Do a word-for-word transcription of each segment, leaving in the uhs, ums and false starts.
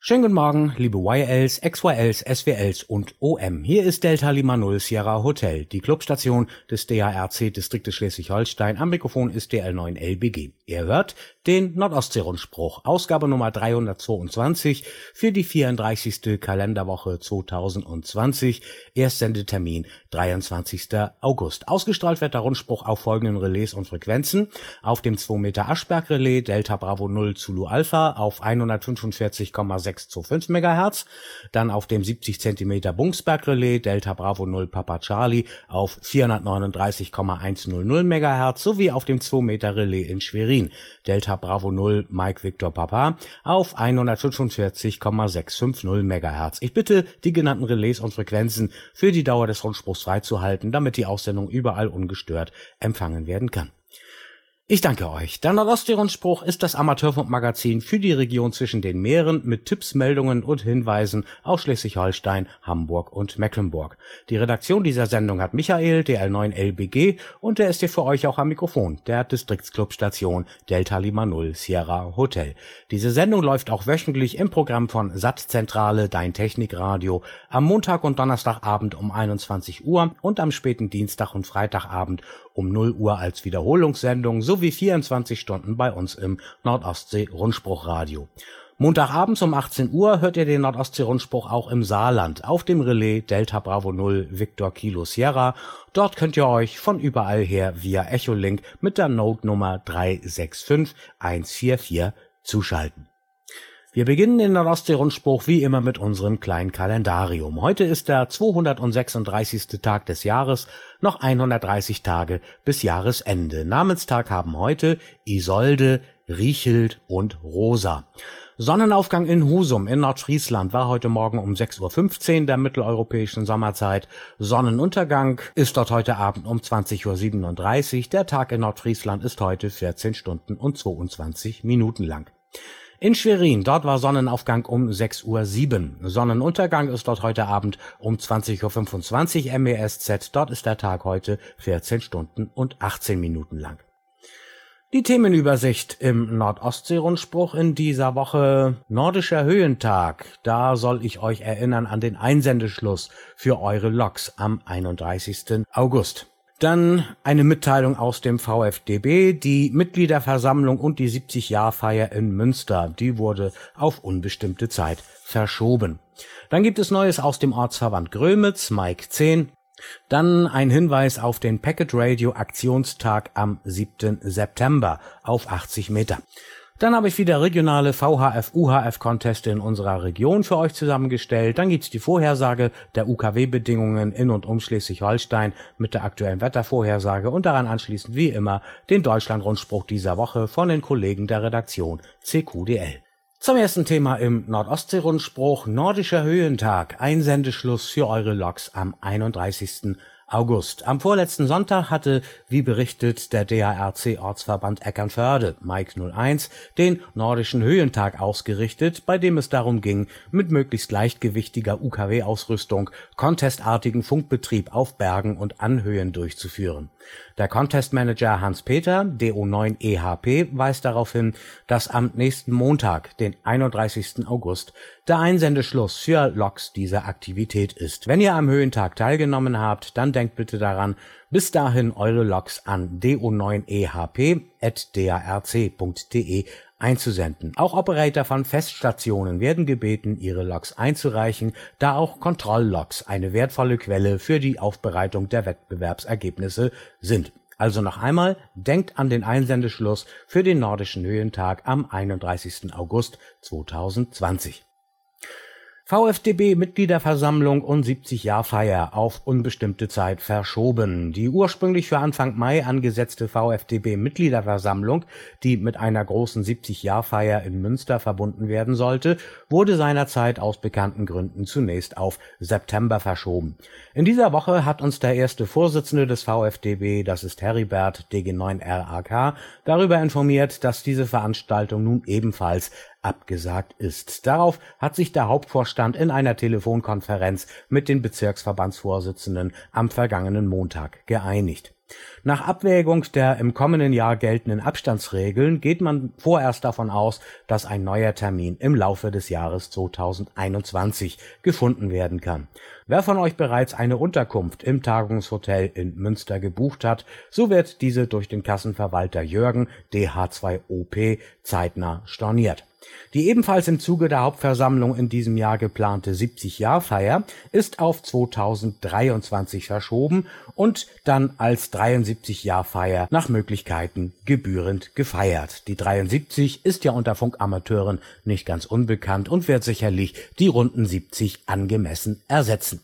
Schönen guten Morgen, liebe Y Ls, X Y Ls, S W Ls und O M. Hier ist Delta Lima Null Sierra Hotel, die Clubstation des D A R C-Distriktes Schleswig-Holstein. Am Mikrofon ist D L neun L B G. Ihr hört den Nordostsee-Rundspruch, Ausgabe Nummer dreihundertzweiundzwanzig für die vierunddreißigste Kalenderwoche zweitausendzwanzig, Erstsendetermin dreiundzwanzigster August. Ausgestrahlt wird der Rundspruch auf folgenden Relais und Frequenzen: auf dem zwei Meter Aschberg-Relais Delta Bravo Null Zulu Alpha auf hundertfünfundvierzig Komma sechs zwei fünf Megahertz, dann auf dem siebzig Zentimeter Bungsberg-Relais Delta Bravo Null Papa Charlie auf vierhundertneununddreißig Komma hundertzehn Megahertz sowie auf dem zwei Meter Relais in Schwerin Delta Bravo Null Mike Victor Papa auf hundertfünfundvierzig Komma sechshundertfünfzig Megahertz. Ich bitte, die genannten Relais und Frequenzen für die Dauer des Rundspruchs freizuhalten, damit die Aussendung überall ungestört empfangen werden kann. Ich danke euch. Der Nordostsee-Rundspruch ist das Amateurfunkmagazin für die Region zwischen den Meeren mit Tipps, Meldungen und Hinweisen aus Schleswig-Holstein, Hamburg und Mecklenburg. Die Redaktion dieser Sendung hat Michael, D L neun L B G, und der ist hier für euch auch am Mikrofon, der Distriktsclub-Station Delta Lima Null Sierra Hotel. Diese Sendung läuft auch wöchentlich im Programm von Sattzentrale, Dein Technikradio, am Montag und Donnerstagabend um einundzwanzig Uhr und am späten Dienstag und Freitagabend um null Uhr als Wiederholungssendung sowie vierundzwanzig Stunden bei uns im Nordostsee-Rundspruchradio. Montagabends um achtzehn Uhr hört ihr den Nordostsee-Rundspruch auch im Saarland auf dem Relais Delta Bravo Null Victor Kilo Sierra. Dort könnt ihr euch von überall her via Echolink mit der Node-Nummer drei sechs fünf eins vier vier zuschalten. Wir beginnen den Nordostsee-Rundspruch wie immer mit unserem kleinen Kalendarium. Heute ist der zweihundertsechsunddreißigste Tag des Jahres, noch hundertdreißig Tage bis Jahresende. Namenstag haben heute Isolde, Riechhild und Rosa. Sonnenaufgang in Husum in Nordfriesland war heute Morgen um sechs Uhr fünfzehn der mitteleuropäischen Sommerzeit. Sonnenuntergang ist dort heute Abend um zwanzig Uhr siebenunddreißig. Der Tag in Nordfriesland ist heute vierzehn Stunden und zweiundzwanzig Minuten lang. In Schwerin, dort war Sonnenaufgang um sechs Uhr sieben. Sonnenuntergang ist dort heute Abend um zwanzig Uhr fünfundzwanzig M E S Z. Dort ist der Tag heute vierzehn Stunden und achtzehn Minuten lang. Die Themenübersicht im Nordostsee-Rundspruch in dieser Woche: Nordischer Höhentag. Da soll ich euch erinnern an den Einsendeschluss für eure Loks am einunddreißigsten August. Dann eine Mitteilung aus dem V F D B, die Mitgliederversammlung und die siebzig-Jahr-Feier in Münster, die wurde auf unbestimmte Zeit verschoben. Dann gibt es Neues aus dem Ortsverband Grömitz, Mike zehn. Dann ein Hinweis auf den Packet Radio Aktionstag am siebten September auf achtzig Meter. Dann habe ich wieder regionale V H F-U H F-Conteste in unserer Region für euch zusammengestellt. Dann gibt's die Vorhersage der U K W-Bedingungen in und um Schleswig-Holstein mit der aktuellen Wettervorhersage und daran anschließend wie immer den Deutschland-Rundspruch dieser Woche von den Kollegen der Redaktion C Q D L. Zum ersten Thema im Nordostsee-Rundspruch: Nordischer Höhentag, Einsendeschluss für eure Loks am einunddreißigsten August. Am vorletzten Sonntag hatte, wie berichtet, der D A R C-Ortsverband Eckernförde, Mike null eins, den Nordischen Höhentag ausgerichtet, bei dem es darum ging, mit möglichst leichtgewichtiger U K W-Ausrüstung contestartigen Funkbetrieb auf Bergen und Anhöhen durchzuführen. Der Contest-Manager Hans-Peter, D O neun E H P, weist darauf hin, dass am nächsten Montag, den einunddreißigsten August, der Einsendeschluss für Loks dieser Aktivität ist. Wenn ihr am Höhentag teilgenommen habt, dann denkt bitte daran, bis dahin eure Loks an D O neun E H P at d a r c punkt d e einzusenden. Auch Operator von Feststationen werden gebeten, ihre Loks einzureichen, da auch Kontrollloks eine wertvolle Quelle für die Aufbereitung der Wettbewerbsergebnisse sind. Also noch einmal, denkt an den Einsendeschluss für den Nordischen Höhentag am einunddreißigsten August zweitausendzwanzig. V F D B-Mitgliederversammlung und siebzig-Jahr-Feier auf unbestimmte Zeit verschoben. Die ursprünglich für Anfang Mai angesetzte V F D B-Mitgliederversammlung, die mit einer großen siebzig-Jahr-Feier in Münster verbunden werden sollte, wurde seinerzeit aus bekannten Gründen zunächst auf September verschoben. In dieser Woche hat uns der erste Vorsitzende des V F D B, das ist Heribert, D G neun R A K, darüber informiert, dass diese Veranstaltung nun ebenfalls abgesagt ist. Darauf hat sich der Hauptvorstand in einer Telefonkonferenz mit den Bezirksverbandsvorsitzenden am vergangenen Montag geeinigt. Nach Abwägung der im kommenden Jahr geltenden Abstandsregeln geht man vorerst davon aus, dass ein neuer Termin im Laufe des Jahres zweitausendeinundzwanzig gefunden werden kann. Wer von euch bereits eine Unterkunft im Tagungshotel in Münster gebucht hat, so wird diese durch den Kassenverwalter Jürgen D H zwei O P zeitnah storniert. Die ebenfalls im Zuge der Hauptversammlung in diesem Jahr geplante siebzig-Jahr-Feier ist auf zweitausenddreiundzwanzig verschoben und dann als dreiundsiebzig-Jahr-Feier nach Möglichkeiten gebührend gefeiert. Die dreiundsiebzig ist ja unter Funkamateuren nicht ganz unbekannt und wird sicherlich die runden siebzig angemessen ersetzen.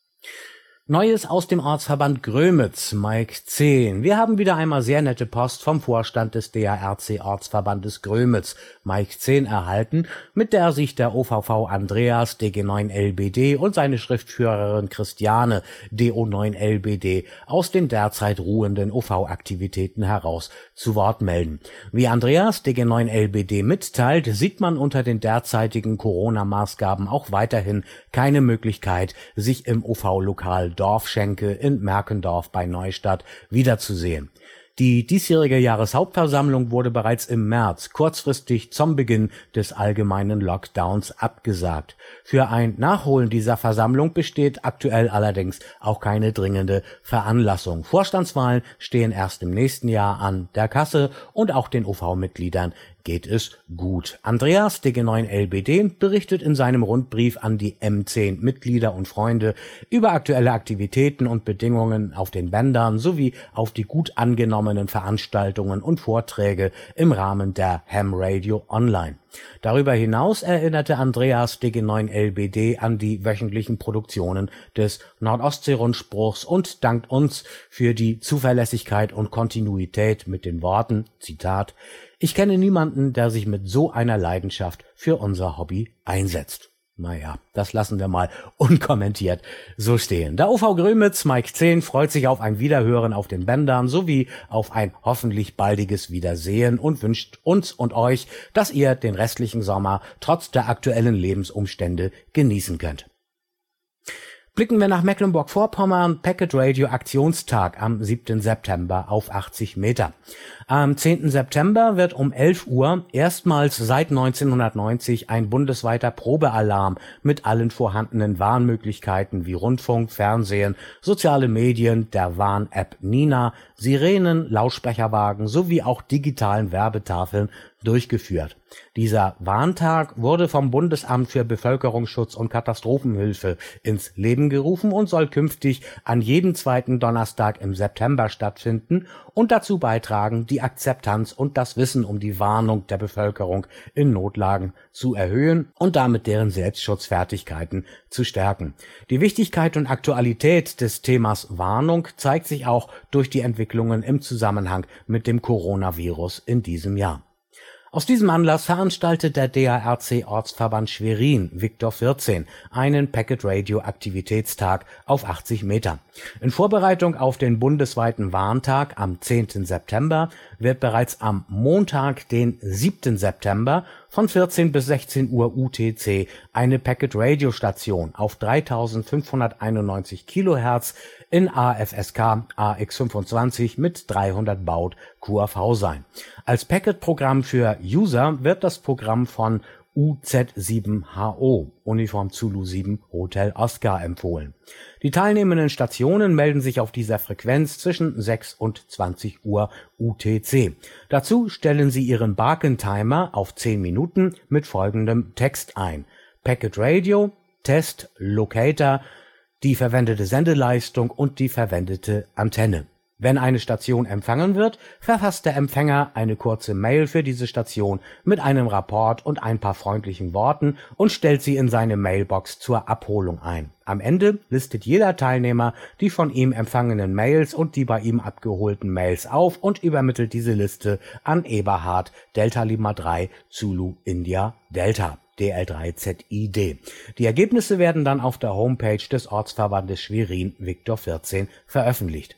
Neues aus dem Ortsverband Grömitz, Mike zehn. Wir haben wieder einmal sehr nette Post vom Vorstand des D A R C-Ortsverbandes Grömitz, Mike zehn, erhalten, mit der sich der O V V Andreas, D G neun L B D, und seine Schriftführerin Christiane, D O neun L B D, aus den derzeit ruhenden O V-Aktivitäten heraus zu Wort melden. Wie Andreas, D G neun L B D, mitteilt, sieht man unter den derzeitigen Corona-Maßgaben auch weiterhin keine Möglichkeit, sich im O V-Lokal Dorfschenke in Merkendorf bei Neustadt wiederzusehen. Die diesjährige Jahreshauptversammlung wurde bereits im März kurzfristig zum Beginn des allgemeinen Lockdowns abgesagt. Für ein Nachholen dieser Versammlung besteht aktuell allerdings auch keine dringende Veranlassung. Vorstandswahlen stehen erst im nächsten Jahr an der Kasse und auch den O V-Mitgliedern geht es gut. Andreas, D G neun L B D, berichtet in seinem Rundbrief an die M zehn Mitglieder und Freunde über aktuelle Aktivitäten und Bedingungen auf den Bändern sowie auf die gut angenommenen Veranstaltungen und Vorträge im Rahmen der Ham Radio Online. Darüber hinaus erinnerte Andreas, D G neun L B D, an die wöchentlichen Produktionen des Nordostsee-Rundspruchs und dankt uns für die Zuverlässigkeit und Kontinuität mit den Worten, Zitat, „Ich kenne niemanden, der sich mit so einer Leidenschaft für unser Hobby einsetzt." Naja, das lassen wir mal unkommentiert so stehen. Der O V Grömitz, Mike zehn, freut sich auf ein Wiederhören auf den Bändern sowie auf ein hoffentlich baldiges Wiedersehen und wünscht uns und euch, dass ihr den restlichen Sommer trotz der aktuellen Lebensumstände genießen könnt. Blicken wir nach Mecklenburg-Vorpommern, Packet Radio Aktionstag am siebten September auf achtzig Meter. Am zehnten September wird um elf Uhr erstmals seit neunzehnhundertneunzig ein bundesweiter Probealarm mit allen vorhandenen Warnmöglichkeiten wie Rundfunk, Fernsehen, soziale Medien, der Warn-App Nina, Sirenen, Lautsprecherwagen sowie auch digitalen Werbetafeln durchgeführt. Dieser Warntag wurde vom Bundesamt für Bevölkerungsschutz und Katastrophenhilfe ins Leben gerufen und soll künftig an jedem zweiten Donnerstag im September stattfinden und dazu beitragen, die Akzeptanz und das Wissen um die Warnung der Bevölkerung in Notlagen zu erhöhen und damit deren Selbstschutzfertigkeiten zu stärken. Die Wichtigkeit und Aktualität des Themas Warnung zeigt sich auch durch die Entwicklungen im Zusammenhang mit dem Coronavirus in diesem Jahr. Aus diesem Anlass veranstaltet der D A R C-Ortsverband Schwerin, Viktor vierzehn, einen Packet Radio Aktivitätstag auf achtzig Meter. In Vorbereitung auf den bundesweiten Warntag am zehnten September wird bereits am Montag, den siebten September, von vierzehn bis sechzehn Uhr U T C eine Packet Radio Station auf dreitausendfünfhunderteinundneunzig Kilohertz in A F S K A X fünfundzwanzig mit dreihundert Baud Q R V sein. Als Packet-Programm für User wird das Programm von U Z sieben H O, Uniform Zulu sieben Hotel Oscar, empfohlen. Die teilnehmenden Stationen melden sich auf dieser Frequenz zwischen sechs und zwanzig Uhr U T C. Dazu stellen sie ihren Barken-Timer auf zehn Minuten mit folgendem Text ein: Packet Radio, Test, Locator, die verwendete Sendeleistung und die verwendete Antenne. Wenn eine Station empfangen wird, verfasst der Empfänger eine kurze Mail für diese Station mit einem Rapport und ein paar freundlichen Worten und stellt sie in seine Mailbox zur Abholung ein. Am Ende listet jeder Teilnehmer die von ihm empfangenen Mails und die bei ihm abgeholten Mails auf und übermittelt diese Liste an Eberhard Delta Lima drei Zulu India Delta. D L drei Z I D. Die Ergebnisse werden dann auf der Homepage des Ortsverbandes Schwerin Viktor vierzehn veröffentlicht.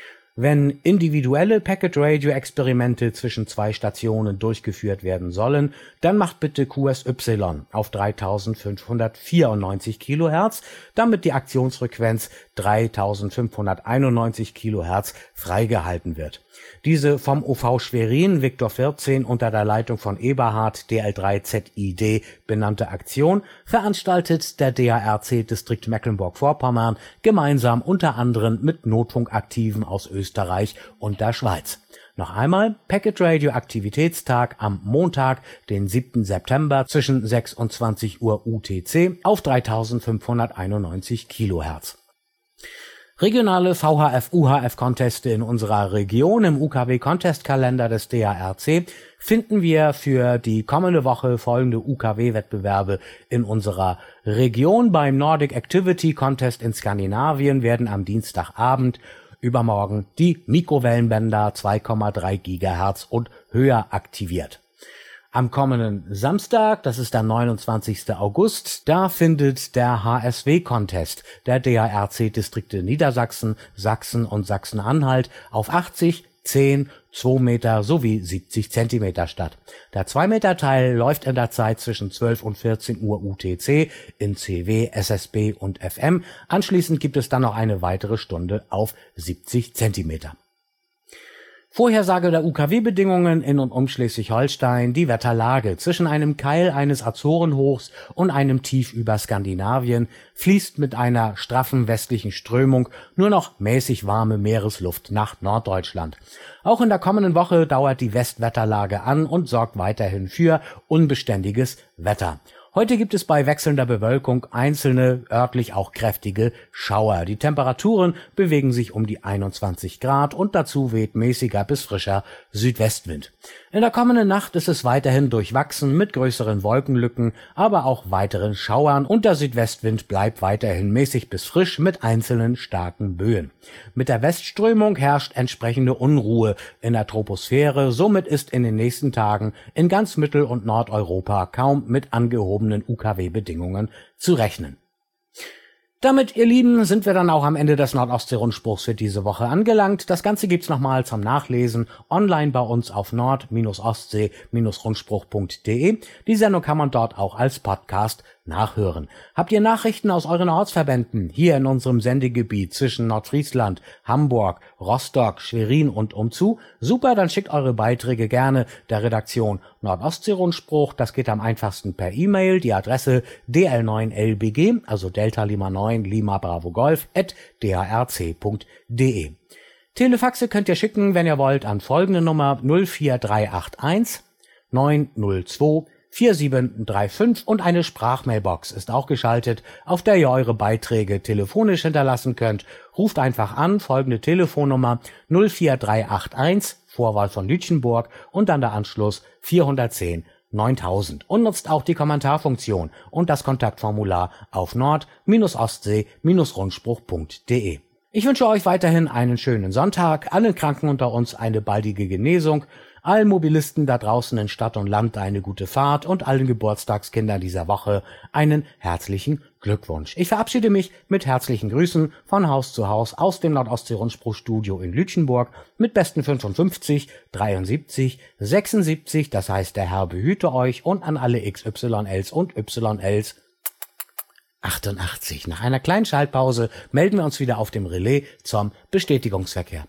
Wenn individuelle Packet Radio Experimente zwischen zwei Stationen durchgeführt werden sollen, dann macht bitte Q S Y auf dreitausendfünfhundertvierundneunzig Kilohertz, damit die Aktionsfrequenz dreitausendfünfhunderteinundneunzig Kilohertz freigehalten wird. Diese vom O V Schwerin Viktor vierzehn unter der Leitung von Eberhard D L drei Z I D benannte Aktion veranstaltet der D A R C-Distrikt Mecklenburg-Vorpommern gemeinsam unter anderem mit Notfunkaktiven aus Österreich und der Schweiz. Noch einmal Packet Radio Aktivitätstag am Montag, den siebten September zwischen sechs und zwanzig Uhr U T C auf dreitausendfünfhunderteinundneunzig Kilohertz. Regionale V H F-U H F-Conteste in unserer Region im U K W-Contest-Kalender des D A R C finden wir für die kommende Woche folgende U K W-Wettbewerbe in unserer Region. Beim Nordic Activity Contest in Skandinavien werden am Dienstagabend übermorgen die Mikrowellenbänder zwei Komma drei Gigahertz und höher aktiviert. Am kommenden Samstag, das ist der neunundzwanzigsten August, da findet der H S W-Contest der D A R C-Distrikte Niedersachsen, Sachsen und Sachsen-Anhalt auf achtzig, zehn, zwei Meter sowie siebzig Zentimeter statt. Der zwei Meter Teil läuft in der Zeit zwischen zwölf und vierzehn Uhr U T C in C W, S S B und F M. Anschließend gibt es dann noch eine weitere Stunde auf siebzig Zentimeter. Vorhersage der U K W-Bedingungen in und um Schleswig-Holstein, die Wetterlage. Zwischen einem Keil eines Azorenhochs und einem Tief über Skandinavien fließt mit einer straffen westlichen Strömung nur noch mäßig warme Meeresluft nach Norddeutschland. Auch in der kommenden Woche dauert die Westwetterlage an und sorgt weiterhin für unbeständiges Wetter. Heute gibt es bei wechselnder Bewölkung einzelne, örtlich auch kräftige Schauer. Die Temperaturen bewegen sich um die einundzwanzig Grad und dazu weht mäßiger bis frischer Südwestwind. In der kommenden Nacht ist es weiterhin durchwachsen mit größeren Wolkenlücken, aber auch weiteren Schauern und der Südwestwind bleibt weiterhin mäßig bis frisch mit einzelnen starken Böen. Mit der Westströmung herrscht entsprechende Unruhe in der Troposphäre, somit ist in den nächsten Tagen in ganz Mittel- und Nordeuropa kaum mit angehobenen U K W-Bedingungen zu rechnen. Damit, ihr Lieben, sind wir dann auch am Ende des Nordostsee-Rundspruchs für diese Woche angelangt. Das Ganze gibt's nochmal zum Nachlesen online bei uns auf nord ostsee rundspruch punkt de. Die Sendung kann man dort auch als Podcast nachhören. Habt ihr Nachrichten aus euren Ortsverbänden hier in unserem Sendegebiet zwischen Nordfriesland, Hamburg, Rostock, Schwerin und umzu? Super, dann schickt eure Beiträge gerne der Redaktion Nordostsee-Rundspruch. Das geht am einfachsten per E-Mail. Die Adresse d l neun l b g, also Delta Lima neun Lima Bravo Golf, at d a r c punkt de. Telefaxe könnt ihr schicken, wenn ihr wollt, an folgende Nummer null vier drei acht eins neun null zwei vier sieben drei fünf und eine Sprachmailbox ist auch geschaltet, auf der ihr eure Beiträge telefonisch hinterlassen könnt. Ruft einfach an, folgende Telefonnummer null vier drei acht eins, Vorwahl von Lütchenburg und dann der Anschluss vierhundertzehn neuntausend und nutzt auch die Kommentarfunktion und das Kontaktformular auf nord ostsee rundspruch punkt de. Ich wünsche euch weiterhin einen schönen Sonntag, allen Kranken unter uns eine baldige Genesung, allen Mobilisten da draußen in Stadt und Land eine gute Fahrt und allen Geburtstagskindern dieser Woche einen herzlichen Glückwunsch. Ich verabschiede mich mit herzlichen Grüßen von Haus zu Haus aus dem Nordostsee-Rundspruch-Studio in Lütchenburg mit besten fünfundfünfzig, dreiundsiebzig, sechsundsiebzig, das heißt der Herr behüte euch, und an alle X Y Ls und Y Ls achtundachtzig. Nach einer kleinen Schaltpause melden wir uns wieder auf dem Relais zum Bestätigungsverkehr.